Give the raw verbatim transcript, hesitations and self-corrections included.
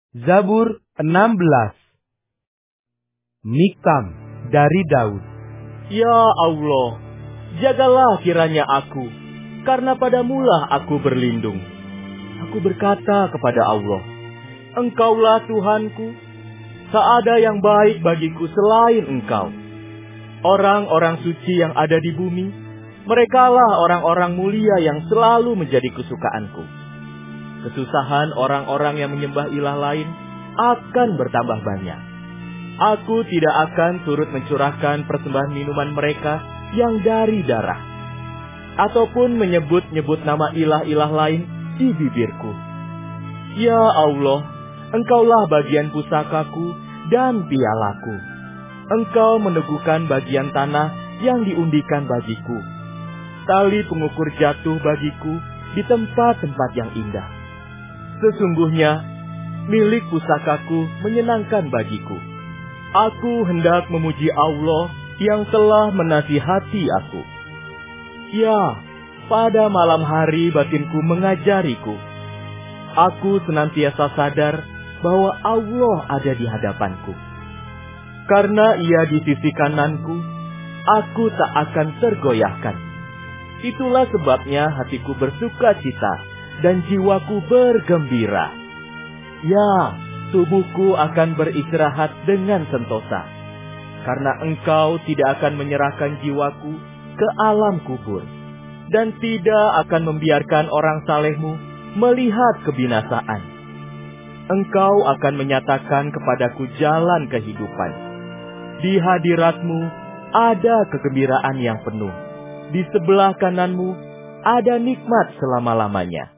Zabur enam belas. Mikam dari Daud. Ya Allah, jagalah kiranya aku, karena padamulah aku berlindung. Aku berkata kepada Allah, Engkaulah Tuhanku, tak ada yang baik bagiku selain Engkau. Orang-orang suci yang ada di bumi, merekalah orang-orang mulia yang selalu menjadi kesukaanku. Kesusahan orang-orang yang menyembah ilah lain akan bertambah banyak. Aku tidak akan turut mencurahkan persembahan minuman mereka yang dari darah, ataupun menyebut-nyebut nama ilah-ilah lain di bibirku. Ya Allah, Engkaulah bagian pusakaku dan pialaku. Engkau meneguhkan bagian tanah yang diundikan bagiku. Tali pengukur jatuh bagiku di tempat-tempat yang indah. Sesungguhnya, milik pusakaku menyenangkan bagiku. Aku hendak memuji Allah yang telah menasihati aku. Ya, pada malam hari batinku mengajariku. Aku senantiasa sadar bahwa Allah ada di hadapanku. Karena Ia di sisi kananku, aku tak akan tergoyahkan. Itulah sebabnya hatiku bersuka cita dan jiwaku bergembira. Ya, tubuhku akan beristirahat dengan sentosa, karena Engkau tidak akan menyerahkan jiwaku ke alam kubur, dan tidak akan membiarkan orang saleh-Mu melihat kebinasaan. Engkau akan menyatakan kepadaku jalan kehidupan. Di hadirat-Mu ada kegembiraan yang penuh. Di sebelah kanan-Mu ada nikmat selama-lamanya.